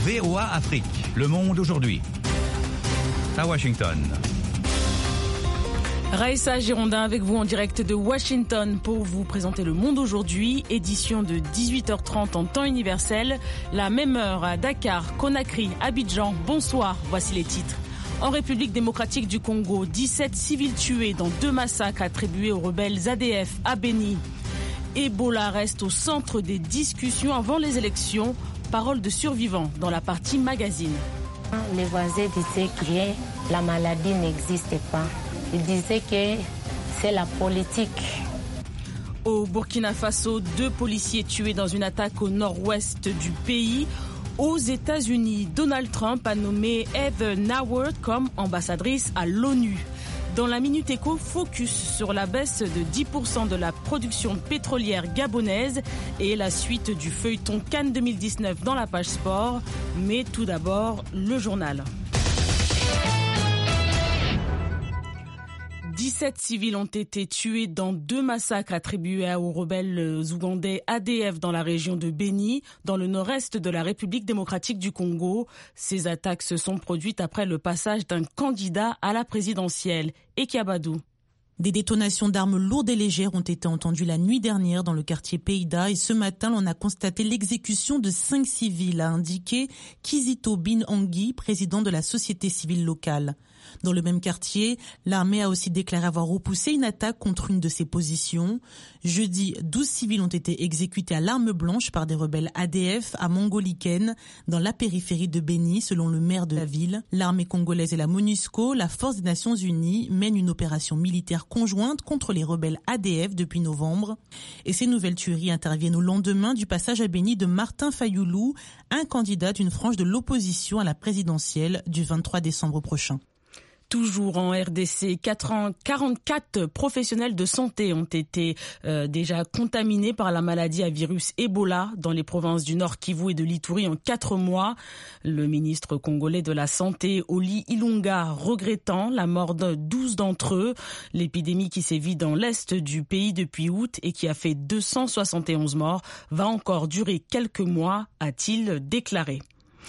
VOA Afrique, le monde aujourd'hui. À Washington. Raïssa Girondin avec vous en direct de Washington pour vous présenter Le Monde aujourd'hui, édition de 18h30 en temps universel, la même heure à Dakar, Conakry, Abidjan. Bonsoir, voici les titres. En République démocratique du Congo, 17 civils tués dans 2 massacres attribués aux rebelles ADF à Béni. Ebola reste au centre des discussions avant les élections. Parole de survivants dans la partie magazine. Les voisins disaient que la maladie n'existait pas. Ils disaient que c'est la politique. Au Burkina Faso, 2 policiers tués dans une attaque au nord-ouest du pays. Aux États-Unis, Donald Trump a nommé Heather Nauert comme ambassadrice à l'ONU. Dans la Minute Éco, focus sur la baisse de 10% de la production pétrolière gabonaise et la suite du feuilleton Cannes 2019 dans la page sport. Mais tout d'abord, le journal. 17 civils ont été tués dans 2 massacres attribués aux rebelles ougandais ADF dans la région de Béni, dans le nord-est de la République démocratique du Congo. Ces attaques se sont produites après le passage d'un candidat à la présidentielle. Ekiabadou. Des détonations d'armes lourdes et légères ont été entendues la nuit dernière dans le quartier Peïda et ce matin, on a constaté l'exécution de 5 civils, a indiqué Kizito Binangi, président de la société civile locale. Dans le même quartier, l'armée a aussi déclaré avoir repoussé une attaque contre une de ses positions. Jeudi, 12 civils ont été exécutés à l'arme blanche par des rebelles ADF à Mongoliken, dans la périphérie de Béni, selon le maire de la ville. L'armée congolaise et la MONUSCO, la force des Nations Unies, mènent une opération militaire conjointe contre les rebelles ADF depuis novembre. Et ces nouvelles tueries interviennent au lendemain du passage à Béni de Martin Fayoulou, un candidat d'une frange de l'opposition à la présidentielle du 23 décembre prochain. Toujours en RDC, 44 professionnels de santé ont été déjà contaminés par la maladie à virus Ebola dans les provinces du Nord Kivu et de l'Ituri en 4 mois. Le ministre congolais de la Santé, Oli Ilunga, regrettant la mort de 12 d'entre eux. L'épidémie qui sévit dans l'est du pays depuis août et qui a fait 271 morts va encore durer quelques mois, a-t-il déclaré.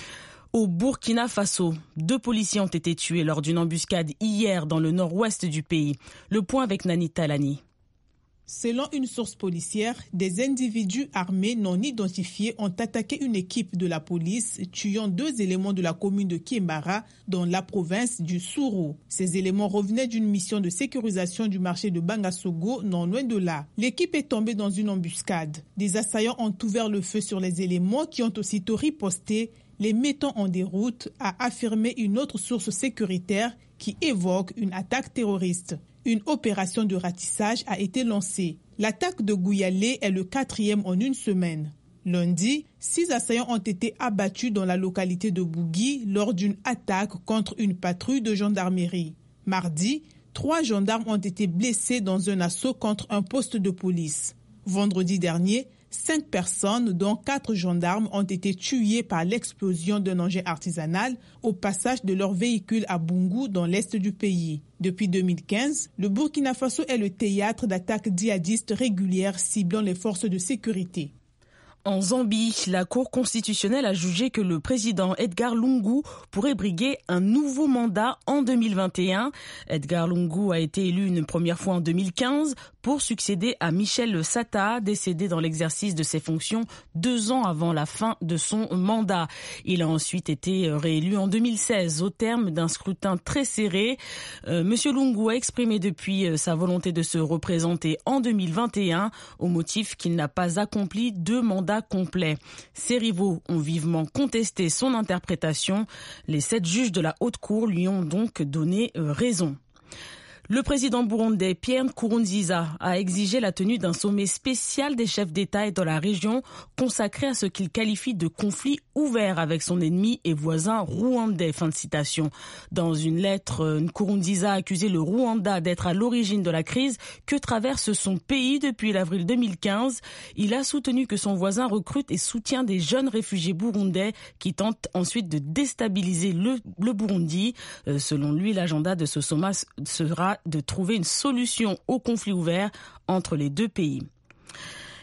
Au Burkina Faso, 2 policiers ont été tués lors d'une embuscade hier dans le nord-ouest du pays. Le point avec Nani Talani. Selon une source policière, des individus armés non identifiés ont attaqué une équipe de la police, tuant 2 éléments de la commune de Kiembara, dans la province du Sourou. Ces éléments revenaient d'une mission de sécurisation du marché de Bangasogo, non loin de là. L'équipe est tombée dans une embuscade. Des assaillants ont ouvert le feu sur les éléments qui ont aussitôt riposté, les mettant en déroute, a affirmé une autre source sécuritaire qui évoque une attaque terroriste. Une opération de ratissage a été lancée. L'attaque de Gouyalé est le 4e en une semaine. Lundi, 6 assaillants ont été abattus dans la localité de Bougui lors d'une attaque contre une patrouille de gendarmerie. Mardi, 3 gendarmes ont été blessés dans un assaut contre un poste de police. Vendredi dernier, 5 personnes, dont 4 gendarmes, ont été tuées par l'explosion d'un engin artisanal au passage de leur véhicule à Bungu, dans l'est du pays. Depuis 2015, le Burkina Faso est le théâtre d'attaques djihadistes régulières ciblant les forces de sécurité. En Zambie, la Cour constitutionnelle a jugé que le président Edgar Lungu pourrait briguer un nouveau mandat en 2021. Edgar Lungu a été élu une première fois en 2015 pour succéder à Michel Sata, décédé dans l'exercice de ses fonctions 2 ans avant la fin de son mandat. Il a ensuite été réélu en 2016 au terme d'un scrutin très serré. Monsieur Lungu a exprimé depuis sa volonté de se représenter en 2021 au motif qu'il n'a pas accompli 2 mandats complets. Ses rivaux ont vivement contesté son interprétation. Les 7 juges de la Haute Cour lui ont donc donné raison. Le président burundais Pierre Nkurunziza a exigé la tenue d'un sommet spécial des chefs d'État et de la région consacré à ce qu'il qualifie de conflit ouvert avec son ennemi et voisin rwandais. Fin de citation. Dans une lettre, Nkurunziza a accusé le Rwanda d'être à l'origine de la crise que traverse son pays depuis l'avril 2015. Il a soutenu que son voisin recrute et soutient des jeunes réfugiés burundais qui tentent ensuite de déstabiliser le Burundi. Selon lui, l'agenda de ce sommet sera de trouver une solution au conflit ouvert entre les 2 pays.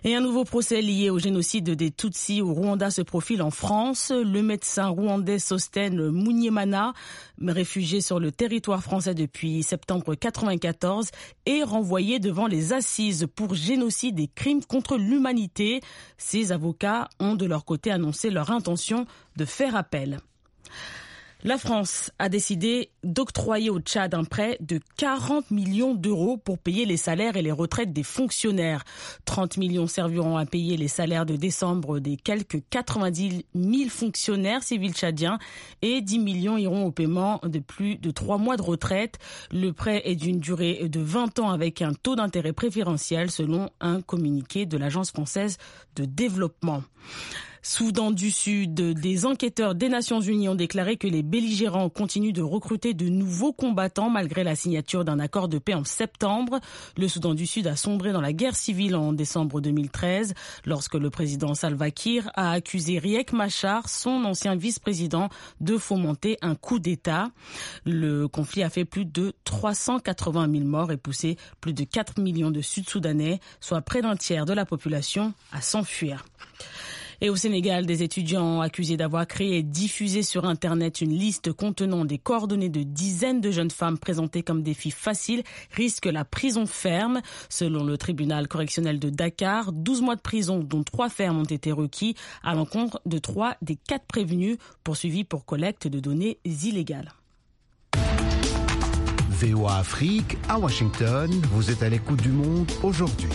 Et un nouveau procès lié au génocide des Tutsis au Rwanda se profile en France. Le médecin rwandais Sostène Munyemana, réfugié sur le territoire français depuis septembre 1994, est renvoyé devant les assises pour génocide et crimes contre l'humanité. Ses avocats ont de leur côté annoncé leur intention de faire appel. La France a décidé d'octroyer au Tchad un prêt de 40 millions d'euros pour payer les salaires et les retraites des fonctionnaires. 30 millions serviront à payer les salaires de décembre des quelques 90 000 fonctionnaires civils tchadiens et 10 millions iront au paiement de plus de 3 mois de retraite. Le prêt est d'une durée de 20 ans avec un taux d'intérêt préférentiel selon un communiqué de l'Agence française de développement. Soudan du Sud, des enquêteurs des Nations Unies ont déclaré que les belligérants continuent de recruter de nouveaux combattants malgré la signature d'un accord de paix en septembre. Le Soudan du Sud a sombré dans la guerre civile en décembre 2013 lorsque le président Salva Kiir a accusé Riek Machar, son ancien vice-président, de fomenter un coup d'État. Le conflit a fait plus de 380 000 morts et poussé plus de 4 millions de Sud-Soudanais, soit près d'un tiers de la population, à s'enfuir. Et au Sénégal, des étudiants accusés d'avoir créé et diffusé sur Internet une liste contenant des coordonnées de dizaines de jeunes femmes présentées comme des filles faciles risquent la prison ferme. Selon le tribunal correctionnel de Dakar, 12 mois de prison, dont 3 fermes, ont été requis à l'encontre de 3 des 4 prévenus poursuivis pour collecte de données illégales. VOA Afrique, à Washington, vous êtes à l'écoute du monde aujourd'hui.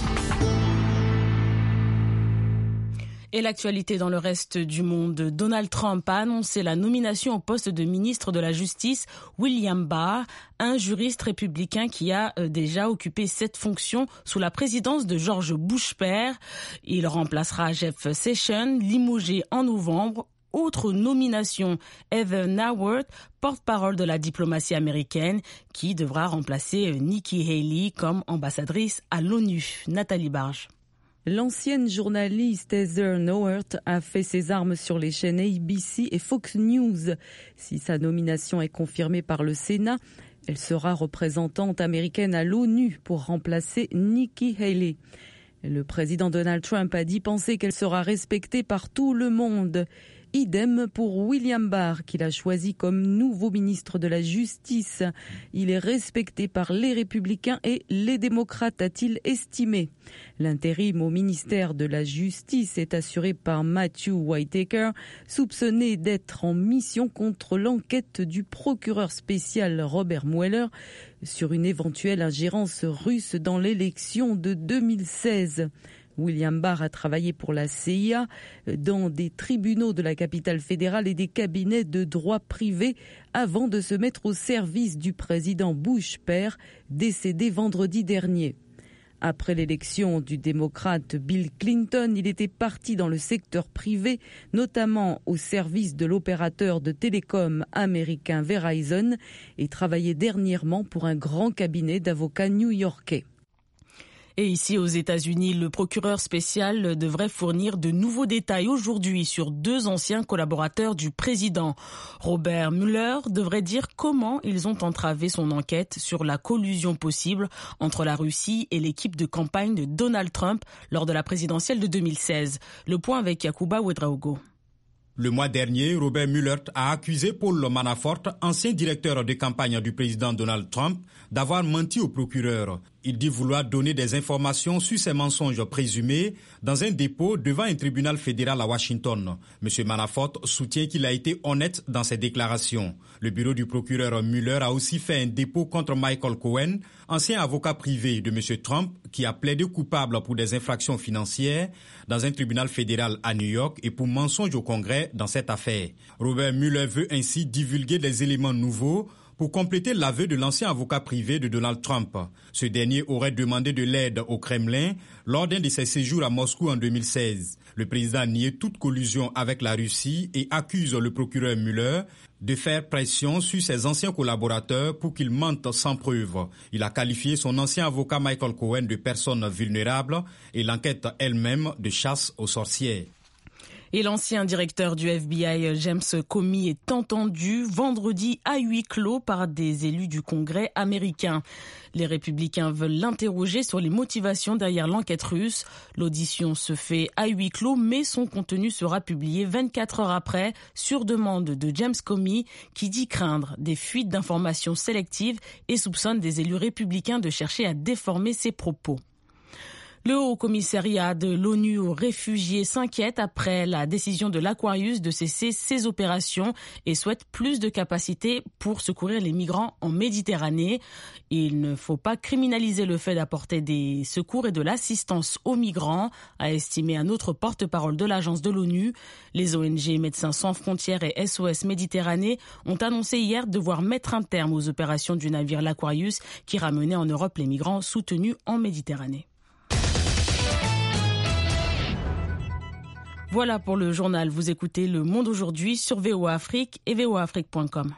Et l'actualité dans le reste du monde. Donald Trump a annoncé la nomination au poste de ministre de la Justice William Barr, un juriste républicain qui a déjà occupé cette fonction sous la présidence de George Bush père. Il remplacera Jeff Sessions, limogé en novembre. Autre nomination, Heather Nauert, porte-parole de la diplomatie américaine, qui devra remplacer Nikki Haley comme ambassadrice à l'ONU. Nathalie Barge. L'ancienne journaliste Heather Nauert a fait ses armes sur les chaînes ABC et Fox News. Si sa nomination est confirmée par le Sénat, elle sera représentante américaine à l'ONU pour remplacer Nikki Haley. Le président Donald Trump a dit penser qu'elle sera respectée par tout le monde. Idem pour William Barr, qu'il a choisi comme nouveau ministre de la Justice. Il est respecté par les républicains et les démocrates, a-t-il estimé. L'intérim au ministère de la Justice est assuré par Matthew Whitaker, soupçonné d'être en mission contre l'enquête du procureur spécial Robert Mueller sur une éventuelle ingérence russe dans l'élection de 2016. William Barr a travaillé pour la CIA dans des tribunaux de la capitale fédérale et des cabinets de droit privé avant de se mettre au service du président Bush père, décédé vendredi dernier. Après l'élection du démocrate Bill Clinton, il était parti dans le secteur privé, notamment au service de l'opérateur de télécom américain Verizon, et travaillait dernièrement pour un grand cabinet d'avocats new-yorkais. Et ici aux États-Unis, le procureur spécial devrait fournir de nouveaux détails aujourd'hui sur 2 anciens collaborateurs du président. Robert Mueller devrait dire comment ils ont entravé son enquête sur la collusion possible entre la Russie et l'équipe de campagne de Donald Trump lors de la présidentielle de 2016. Le point avec Yacouba Ouedraogo. Le mois dernier, Robert Mueller a accusé Paul Manafort, ancien directeur de campagne du président Donald Trump, d'avoir menti au procureur. Il dit vouloir donner des informations sur ces mensonges présumés dans un dépôt devant un tribunal fédéral à Washington. M. Manafort soutient qu'il a été honnête dans ses déclarations. Le bureau du procureur Mueller a aussi fait un dépôt contre Michael Cohen, ancien avocat privé de M. Trump, qui a plaidé coupable pour des infractions financières dans un tribunal fédéral à New York et pour mensonge au Congrès dans cette affaire. Robert Mueller veut ainsi divulguer des éléments nouveaux pour compléter l'aveu de l'ancien avocat privé de Donald Trump. Ce dernier aurait demandé de l'aide au Kremlin lors d'un de ses séjours à Moscou en 2016. Le président a nié toute collusion avec la Russie et accuse le procureur Mueller de faire pression sur ses anciens collaborateurs pour qu'ils mentent sans preuve. Il a qualifié son ancien avocat Michael Cohen de personne vulnérable et l'enquête elle-même de chasse aux sorcières. Et l'ancien directeur du FBI, James Comey, est entendu vendredi à huis clos par des élus du Congrès américain. Les républicains veulent l'interroger sur les motivations derrière l'enquête russe. L'audition se fait à huis clos, mais son contenu sera publié 24 heures après, sur demande de James Comey, qui dit craindre des fuites d'informations sélectives et soupçonne des élus républicains de chercher à déformer ses propos. Le Haut-Commissariat de l'ONU aux réfugiés s'inquiète après la décision de l'Aquarius de cesser ses opérations et souhaite plus de capacités pour secourir les migrants en Méditerranée. Il ne faut pas criminaliser le fait d'apporter des secours et de l'assistance aux migrants, a estimé un autre porte-parole de l'agence de l'ONU. Les ONG Médecins sans frontières et SOS Méditerranée ont annoncé hier devoir mettre un terme aux opérations du navire l'Aquarius qui ramenait en Europe les migrants soutenus en Méditerranée. Voilà pour le journal. Vous écoutez Le Monde aujourd'hui sur VOA Afrique et voaafrique.com.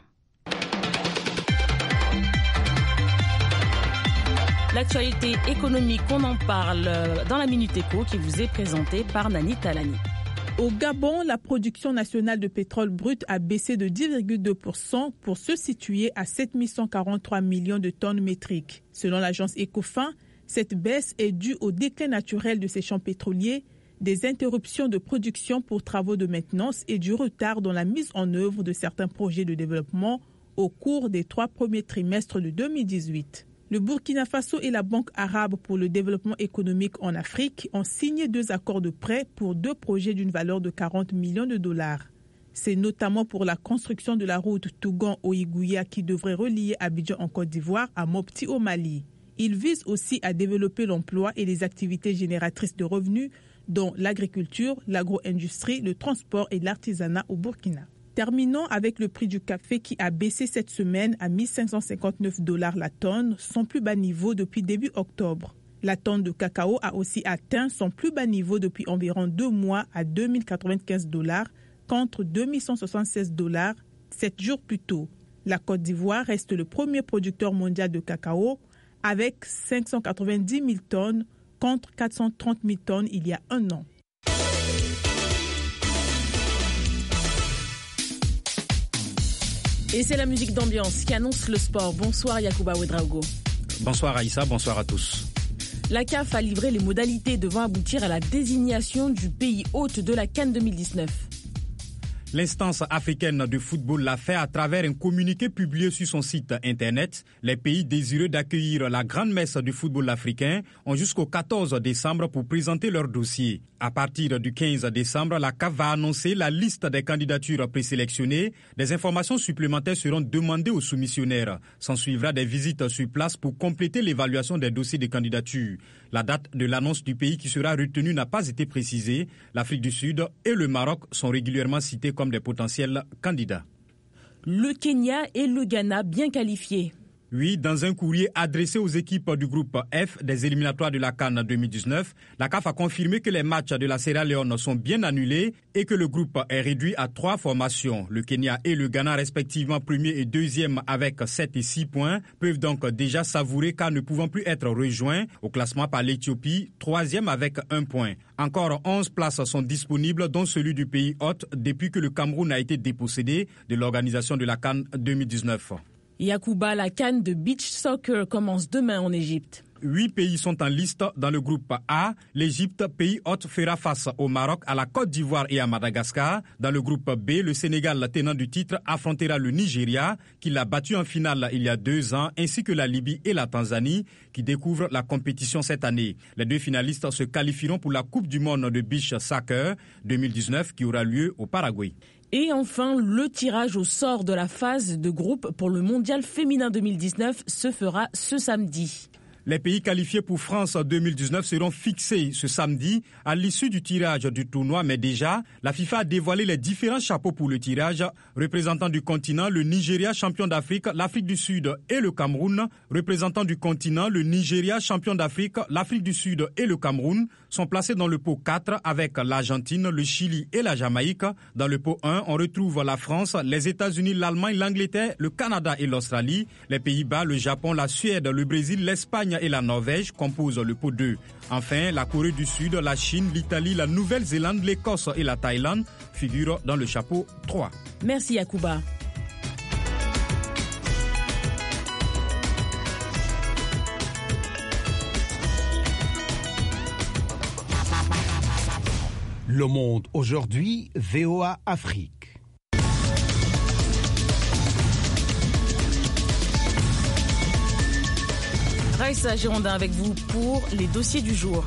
L'actualité économique, on en parle dans la Minute Éco qui vous est présentée par Nani Talani. Au Gabon, la production nationale de pétrole brut a baissé de 10,2% pour se situer à 7143 millions de tonnes métriques. Selon l'agence Ecofin, cette baisse est due au déclin naturel de ces champs pétroliers, des interruptions de production pour travaux de maintenance et du retard dans la mise en œuvre de certains projets de développement au cours des 3 premiers trimestres de 2018. Le Burkina Faso et la Banque arabe pour le développement économique en Afrique ont signé 2 accords de prêt pour 2 projets d'une valeur de 40 millions de dollars. C'est notamment pour la construction de la route Tougan-Oïgouya qui devrait relier Abidjan en Côte d'Ivoire à Mopti au Mali. Il vise aussi à développer l'emploi et les activités génératrices de revenus dont l'agriculture, l'agro-industrie, le transport et l'artisanat au Burkina. Terminons avec le prix du café qui a baissé cette semaine à 1559 $ la tonne, son plus bas niveau depuis début octobre. La tonne de cacao a aussi atteint son plus bas niveau depuis environ 2 mois à 2095 $ contre 2176 $ 7 jours plus tôt. La Côte d'Ivoire reste le premier producteur mondial de cacao avec 590 000 tonnes contre 430 000 tonnes il y a un an. Et c'est la musique d'ambiance qui annonce le sport. Bonsoir Yacouba Ouedraogo. Bonsoir Aïssa, bonsoir à tous. La CAF a livré les modalités devant aboutir à la désignation du pays hôte de la CAN 2019. L'instance africaine de football l'a fait à travers un communiqué publié sur son site internet. Les pays désireux d'accueillir la grande messe du football africain ont jusqu'au 14 décembre pour présenter leur dossier. À partir du 15 décembre, la CAF va annoncer la liste des candidatures présélectionnées. Des informations supplémentaires seront demandées aux soumissionnaires. S'ensuivra des visites sur place pour compléter l'évaluation des dossiers de candidature. La date de l'annonce du pays qui sera retenu n'a pas été précisée. L'Afrique du Sud et le Maroc sont régulièrement cités comme des potentiels candidats. Le Kenya et le Ghana bien qualifiés. Oui, dans un courrier adressé aux équipes du groupe F des éliminatoires de la CAN 2019, la CAF a confirmé que les matchs de la Sierra Leone sont bien annulés et que le groupe est réduit à 3 formations. Le Kenya et le Ghana, respectivement premier et deuxième avec 7 et 6 points, peuvent donc déjà savourer car ne pouvant plus être rejoints au classement par l'Éthiopie, troisième avec 1 point. Encore 11 places sont disponibles, dont celui du pays hôte, depuis que le Cameroun a été dépossédé de l'organisation de la CAN 2019. Yacouba, la CAN de beach soccer commence demain en Égypte. 8 pays sont en liste dans le groupe A. L'Égypte, pays hôte, fera face au Maroc, à la Côte d'Ivoire et à Madagascar. Dans le groupe B, le Sénégal, tenant du titre, affrontera le Nigeria, qui l'a battu en finale il y a 2 ans, ainsi que la Libye et la Tanzanie, qui découvrent la compétition cette année. Les 2 finalistes se qualifieront pour la Coupe du monde de beach soccer 2019, qui aura lieu au Paraguay. Et enfin, le tirage au sort de la phase de groupe pour le Mondial féminin 2019 se fera ce samedi. Les pays qualifiés pour France 2019 seront fixés ce samedi à l'issue du tirage du tournoi. Mais déjà, la FIFA a dévoilé les différents chapeaux pour le tirage. Représentant du continent, le Nigeria, champion d'Afrique, l'Afrique du Sud et le Cameroun. Représentant du continent, le Nigeria, champion d'Afrique, l'Afrique du Sud et le Cameroun sont placés dans le pot 4 avec l'Argentine, le Chili et la Jamaïque. Dans le pot 1, on retrouve la France, les États-Unis, l'Allemagne, l'Angleterre, le Canada et l'Australie. Les Pays-Bas, le Japon, la Suède, le Brésil, l'Espagne, l'Allemagne et la Norvège composent le pot 2. Enfin, la Corée du Sud, la Chine, l'Italie, la Nouvelle-Zélande, l'Écosse et la Thaïlande figurent dans le chapeau 3. Merci Yacouba. Le Monde aujourd'hui, VOA Afrique. Raïssa Girondin avec vous pour les dossiers du jour.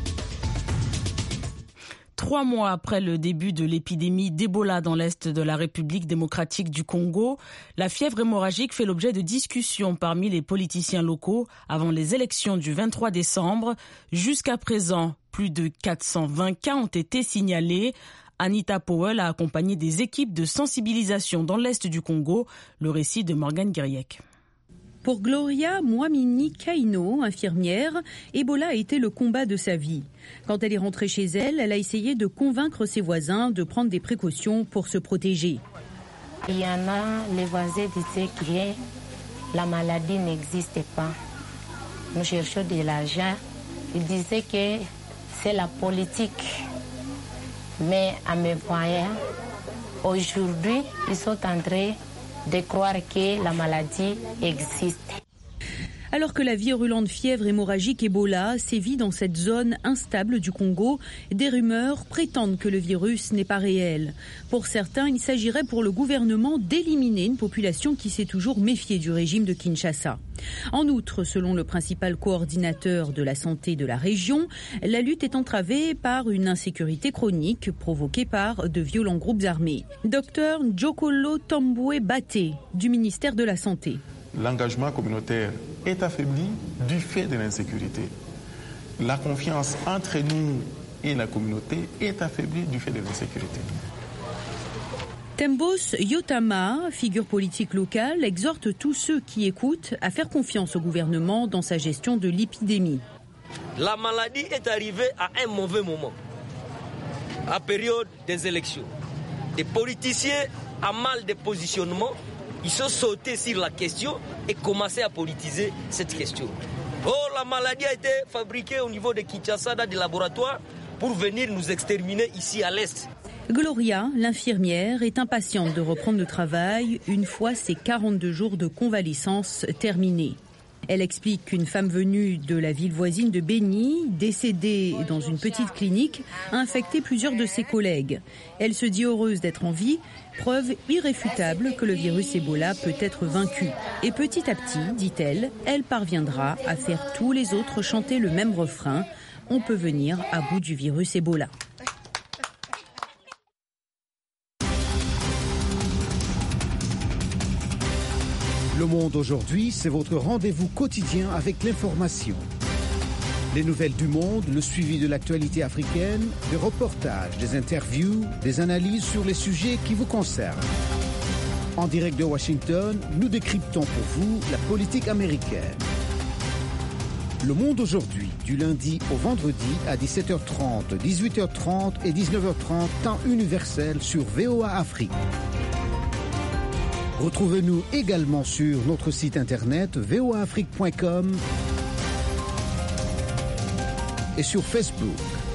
3 mois après le début de l'épidémie d'Ebola dans l'est de la République démocratique du Congo, la fièvre hémorragique fait l'objet de discussions parmi les politiciens locaux avant les élections du 23 décembre. Jusqu'à présent, plus de 420 cas ont été signalés. Anita Powell a accompagné des équipes de sensibilisation dans l'est du Congo. Le récit de Morgane Guiriec. Pour Gloria Mwamini Kaino, infirmière, Ebola a été le combat de sa vie. Quand elle est rentrée chez elle, elle a essayé de convaincre ses voisins de prendre des précautions pour se protéger. Il y en a, les voisins disaient que la maladie n'existait pas. Nous cherchions de l'argent. Ils disaient que c'est la politique. Mais en me voyant, aujourd'hui, ils sont en train de croire que la maladie existe. Alors que la virulente fièvre hémorragique Ebola sévit dans cette zone instable du Congo, des rumeurs prétendent que le virus n'est pas réel. Pour certains, il s'agirait pour le gouvernement d'éliminer une population qui s'est toujours méfiée du régime de Kinshasa. En outre, selon le principal coordinateur de la santé de la région, la lutte est entravée par une insécurité chronique provoquée par de violents groupes armés. Dr Jokolo Tamboué Baté, du ministère de la Santé. L'engagement communautaire est affaibli du fait de l'insécurité. La confiance entre nous et la communauté est affaiblie du fait de l'insécurité. Tembos Yotama, figure politique locale, exhorte tous ceux qui écoutent à faire confiance au gouvernement dans sa gestion de l'épidémie. La maladie est arrivée à un mauvais moment, à période des élections. Des politiciens à mal de positionnement, ils sont sautés sur la question et commencé à politiser cette question. Oh, la maladie a été fabriquée au niveau de Kinshasa dans des laboratoires pour venir nous exterminer ici à l'Est. Gloria, l'infirmière, est impatiente de reprendre le travail une fois ses 42 jours de convalescence terminés. Elle explique qu'une femme venue de la ville voisine de Beni, décédée dans une petite clinique, a infecté plusieurs de ses collègues. Elle se dit heureuse d'être en vie, preuve irréfutable que le virus Ebola peut être vaincu. Et petit à petit, dit-elle, elle parviendra à faire tous les autres chanter le même refrain. On peut venir à bout du virus Ebola. Le Monde aujourd'hui, c'est votre rendez-vous quotidien avec l'information. Les nouvelles du monde, le suivi de l'actualité africaine, des reportages, des interviews, des analyses sur les sujets qui vous concernent. En direct de Washington, nous décryptons pour vous la politique américaine. Le Monde aujourd'hui, du lundi au vendredi à 17h30, 18h30 et 19h30, temps universel sur VOA Afrique. Retrouvez-nous également sur notre site internet voaafrique.com et sur Facebook.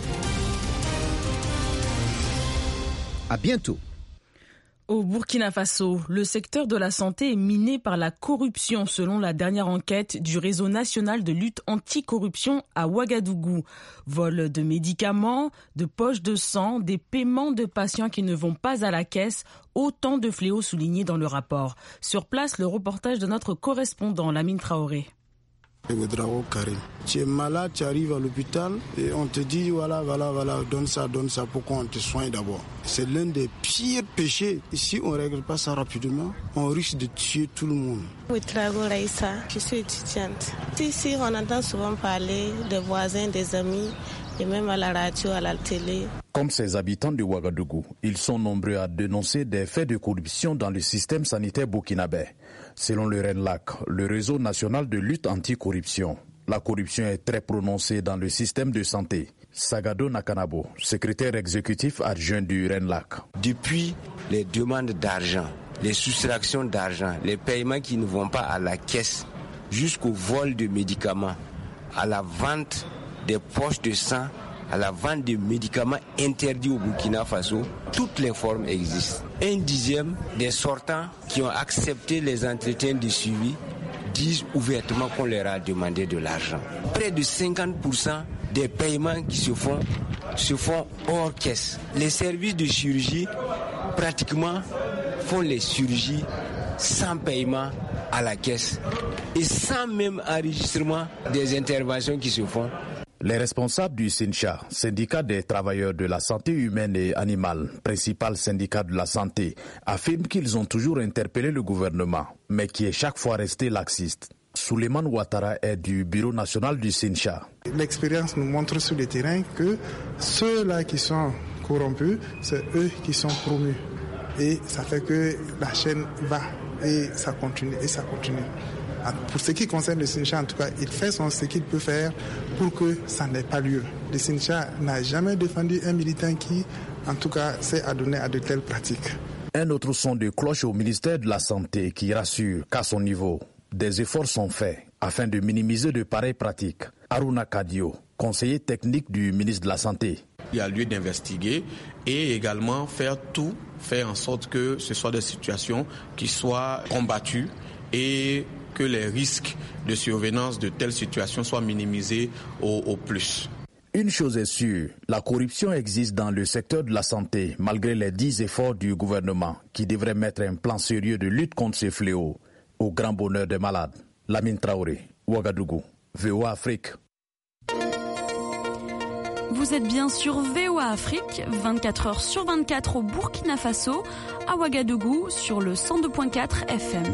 À bientôt. Au Burkina Faso, le secteur de la santé est miné par la corruption selon la dernière enquête du réseau national de lutte anticorruption à Ouagadougou. Vol de médicaments, de poches de sang, des paiements de patients qui ne vont pas à la caisse, autant de fléaux soulignés dans le rapport. Sur place, le reportage de notre correspondant Lamine Traoré. Karim. Tu es malade, tu arrives à l'hôpital et on te dit voilà, donne ça, pourquoi on te soigne d'abord. C'est l'un des pires péchés. Si on ne règle pas ça rapidement, on risque de tuer tout le monde. Je suis étudiante. Ici, on entend souvent parler des voisins, des amis, et même à la radio, à la télé. Comme ces habitants de Ouagadougou, ils sont nombreux à dénoncer des faits de corruption dans le système sanitaire burkinabé. Selon le RENLAC, le réseau national de lutte anticorruption, la corruption est très prononcée dans le système de santé. Sagado Nakanabo, secrétaire exécutif adjoint du RENLAC. Depuis les demandes d'argent, les soustractions d'argent, les paiements qui ne vont pas à la caisse, jusqu'au vol de médicaments, à la vente des poches de sang, à la vente de médicaments interdits au Burkina Faso, toutes les formes existent. 1/10 des sortants qui ont accepté les entretiens de suivi disent ouvertement qu'on leur a demandé de l'argent. Près de 50% des paiements qui se font hors caisse. Les services de chirurgie, pratiquement, font les chirurgies sans paiement à la caisse et sans même enregistrement des interventions qui se font. Les responsables du SYNCHA, syndicat des travailleurs de la santé humaine et animale, principal syndicat de la santé, affirment qu'ils ont toujours interpellé le gouvernement, mais qui est chaque fois resté laxiste. Souleymane Ouattara est du bureau national du SYNCHA. L'expérience nous montre sur le terrain que ceux-là qui sont corrompus, c'est eux qui sont promus. Et ça fait que la chaîne va et ça continue et ça continue. Pour ce qui concerne le SYNCHA, en tout cas, il fait ce qu'il peut faire pour que ça n'ait pas lieu. Le SYNCHA n'a jamais défendu un militant qui, en tout cas, s'est adonné à de telles pratiques. Un autre son de cloche au ministère de la Santé qui rassure qu'à son niveau, des efforts sont faits afin de minimiser de pareilles pratiques. Aruna Kadio, conseiller technique du ministre de la Santé. Il y a lieu d'investiguer et également faire en sorte que ce soit des situations qui soient combattues et que les risques de survenance de telles situations soient minimisés au plus. Une chose est sûre, la corruption existe dans le secteur de la santé malgré les 10 efforts du gouvernement qui devrait mettre un plan sérieux de lutte contre ce fléau au grand bonheur des malades. Lamine Traoré, Ouagadougou, VOA Afrique. Vous êtes bien sur VOA Afrique, 24 heures sur 24 au Burkina Faso, à Ouagadougou sur le 102.4 FM.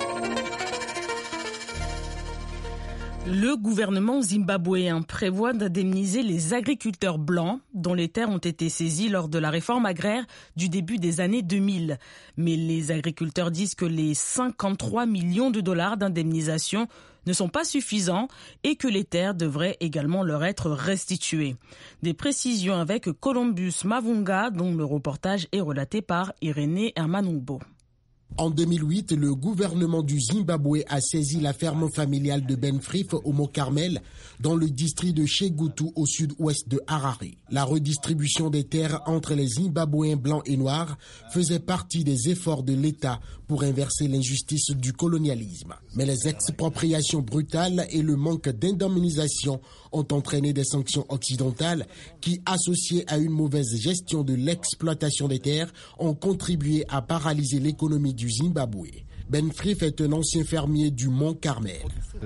Le gouvernement zimbabwéen prévoit d'indemniser les agriculteurs blancs dont les terres ont été saisies lors de la réforme agraire du début des années 2000. Mais les agriculteurs disent que les 53 millions de dollars d'indemnisation ne sont pas suffisants et que les terres devraient également leur être restituées. Des précisions avec Columbus Mavunga, dont le reportage est relaté par Irénée Hermanoubo. En 2008, le gouvernement du Zimbabwe a saisi la ferme familiale de Ben Frith au Mont Carmel, dans le district de Chegutu au sud-ouest de Harare. La redistribution des terres entre les Zimbabwéens blancs et noirs faisait partie des efforts de l'État pour inverser l'injustice du colonialisme. Mais les expropriations brutales et le manque d'indemnisation ont entraîné des sanctions occidentales qui, associées à une mauvaise gestion de l'exploitation des terres, ont contribué à paralyser l'économie du Zimbabwe. Ben Frith est un ancien fermier du Mont Carmel.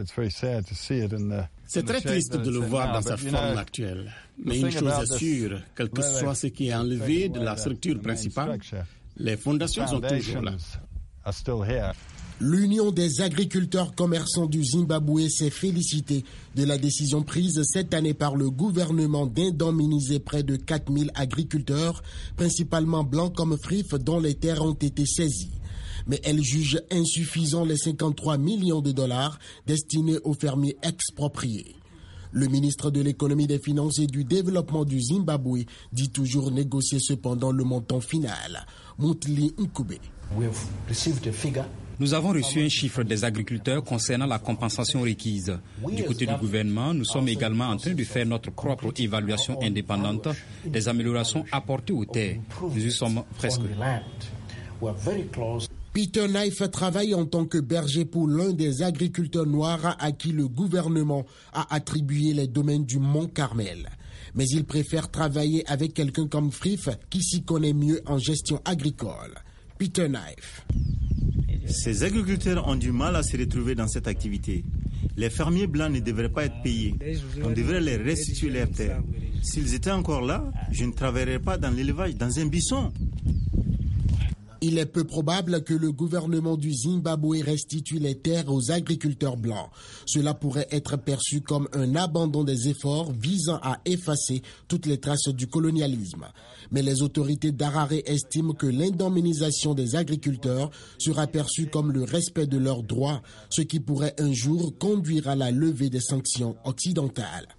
C'est très triste de le voir dans sa forme actuelle. Mais une chose est sûre, quel que soit ce qui est enlevé de la structure principale, les fondations sont toujours là. L'Union des agriculteurs commerçants du Zimbabwe s'est félicitée de la décision prise cette année par le gouvernement d'indemniser près de 4000 agriculteurs, principalement blancs comme Frith, dont les terres ont été saisies. Mais elle juge insuffisants les 53 millions de dollars destinés aux fermiers expropriés. Le ministre de l'économie, des finances et du développement du Zimbabwe dit toujours négocier cependant le montant final. Moutli Nkube. Nous avons reçu un chiffre des agriculteurs concernant la compensation requise. Du côté du gouvernement, nous sommes également en train de faire notre propre évaluation indépendante des améliorations apportées aux terres. Nous y sommes presque. Peter Knife travaille en tant que berger pour l'un des agriculteurs noirs à qui le gouvernement a attribué les domaines du Mont Carmel. Mais il préfère travailler avec quelqu'un comme Frith qui s'y connaît mieux en gestion agricole. Peter Knife. Ces agriculteurs ont du mal à se retrouver dans cette activité. Les fermiers blancs ne devraient pas être payés. On devrait les restituer leurs terres. S'ils étaient encore là, je ne travaillerais pas dans l'élevage, dans un buisson. Il est peu probable que le gouvernement du Zimbabwe restitue les terres aux agriculteurs blancs. Cela pourrait être perçu comme un abandon des efforts visant à effacer toutes les traces du colonialisme. Mais les autorités d'Harare estiment que l'indemnisation des agriculteurs sera perçue comme le respect de leurs droits, ce qui pourrait un jour conduire à la levée des sanctions occidentales.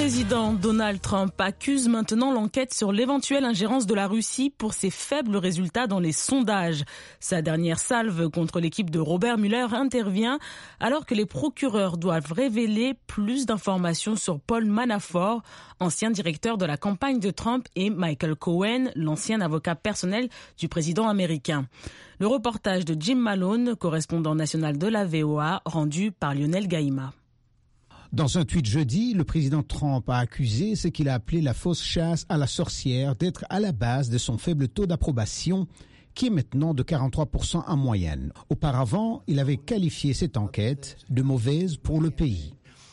président Donald Trump accuse maintenant l'enquête sur l'éventuelle ingérence de la Russie pour ses faibles résultats dans les sondages. Sa dernière salve contre l'équipe de Robert Mueller intervient alors que les procureurs doivent révéler plus d'informations sur Paul Manafort, ancien directeur de la campagne de Trump, et Michael Cohen, l'ancien avocat personnel du président américain. Le reportage de Jim Malone, correspondant national de la VOA, rendu par Lionel Gaïma. Dans un tweet jeudi, le président Trump a accusé ce qu'il a appelé la fausse chasse à la sorcière d'être à la base de son faible taux d'approbation, qui est maintenant de 43% en moyenne. Auparavant, il avait qualifié cette enquête de mauvaise pour le pays.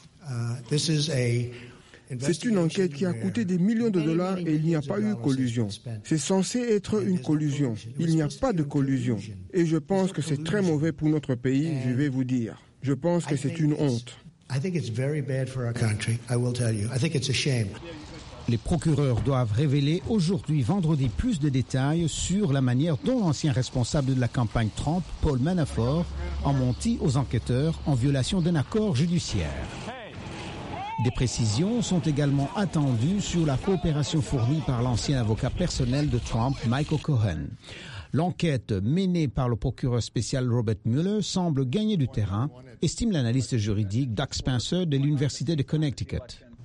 C'est une enquête qui a coûté des millions de dollars et il n'y a pas eu collusion. C'est censé être une collusion. Il n'y a pas de collusion. Et je pense que c'est très mauvais pour notre pays, je vais vous dire. Je pense que c'est une honte. Les procureurs doivent révéler aujourd'hui, vendredi, plus de détails sur la manière dont l'ancien responsable de la campagne Trump, Paul Manafort, a menti aux enquêteurs en violation d'un accord judiciaire. Des précisions sont également attendues sur la coopération fournie par l'ancien avocat personnel de Trump, Michael Cohen. L'enquête menée par le procureur spécial Robert Mueller semble gagner du terrain, estime l'analyste juridique Doug Spencer de l'Université de Connecticut.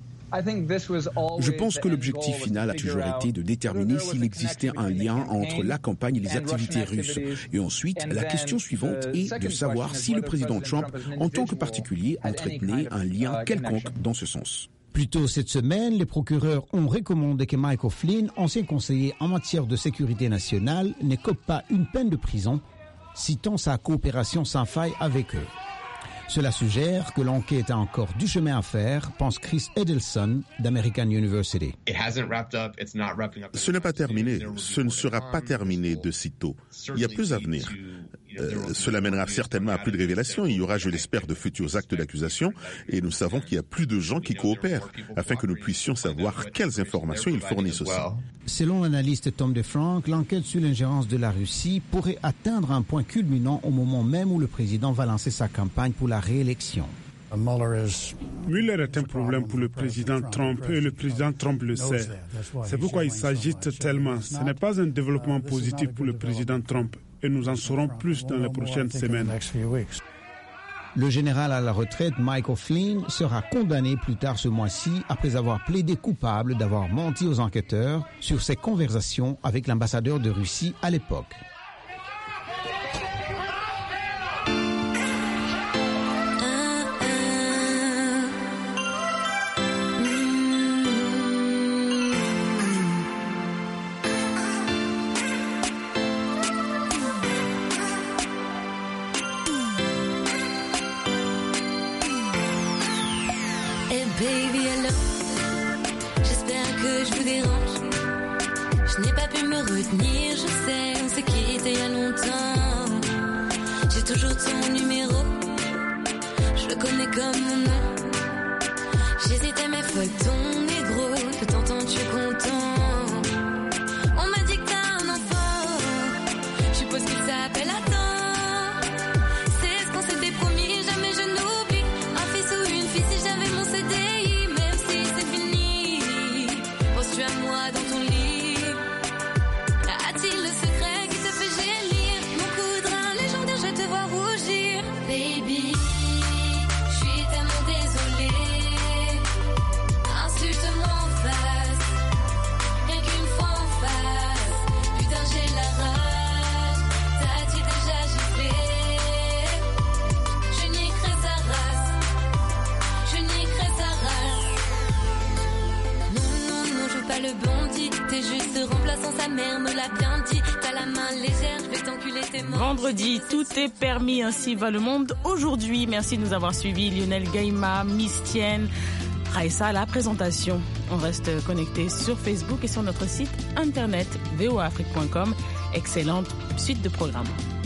Je pense que l'objectif final a toujours été de déterminer s'il existait un lien entre la campagne et les activités russes. Et ensuite, la question suivante est de savoir si le président Trump, en tant que particulier, entretenait un lien quelconque dans ce sens. Plus tôt cette semaine, les procureurs ont recommandé que Michael Flynn, ancien conseiller en matière de sécurité nationale, n'écope pas une peine de prison, citant sa coopération sans faille avec eux. Cela suggère que l'enquête a encore du chemin à faire, pense Chris Edelson d'American University. Ce n'est pas terminé. Ce ne sera pas terminé de sitôt. Il y a plus à venir. Cela mènera certainement à plus de révélations. Il y aura, je l'espère, de futurs actes d'accusation. Et nous savons qu'il y a plus de gens qui coopèrent afin que nous puissions savoir quelles informations ils fournissent aussi. Selon l'analyste Tom DeFrank, l'enquête sur l'ingérence de la Russie pourrait atteindre un point culminant au moment même où le président va lancer sa campagne pour la réélection. Mueller est un problème pour le président Trump et le président Trump le sait. C'est pourquoi il s'agite tellement. Ce n'est pas un développement positif pour le président Trump et nous en saurons plus dans les prochaines semaines. Le général à la retraite Michael Flynn sera condamné plus tard ce mois-ci après avoir plaidé coupable d'avoir menti aux enquêteurs sur ses conversations avec l'ambassadeur de Russie à l'époque. Baby, hello, j'espère que je vous dérange. Je n'ai pas pu me retenir, je sais, on s'est quitté il y a longtemps. J'ai toujours ton numéro, je le connais comme mon nom. J'hésitais mais folle ton négro, de t'entendre je suis content. On m'a dit que t'as un enfant, je suppose qu'il s'appelle Adam. C'est ce qu'on s'était promis, jamais je n'oublie. Un fils ou une fille si j'avais mon CD. Tu à moi dans ton lit. A-t-il le secret qui te fait gémir? Mon coup de rein légendaire, je te vois rougir. Baby, je suis tellement désolée. Insulte-moi en face, rien qu'une fois en face. Putain, j'ai la rage. T'as-tu déjà giflé? Je niquerai sa race. Je niquerai sa race. Pas le bandit, t'es juste remplaçant, sa mère me l'a bien dit. T'as la main légère, je vais t'enculer tes mains. Vendredi, tout est permis, ainsi va le monde aujourd'hui. Merci de nous avoir suivis, Lionel Gaïma, Miss Tienne, Raissa à la présentation. On reste connecté sur Facebook et sur notre site internet voaafrique.com. Excellente suite de programmes.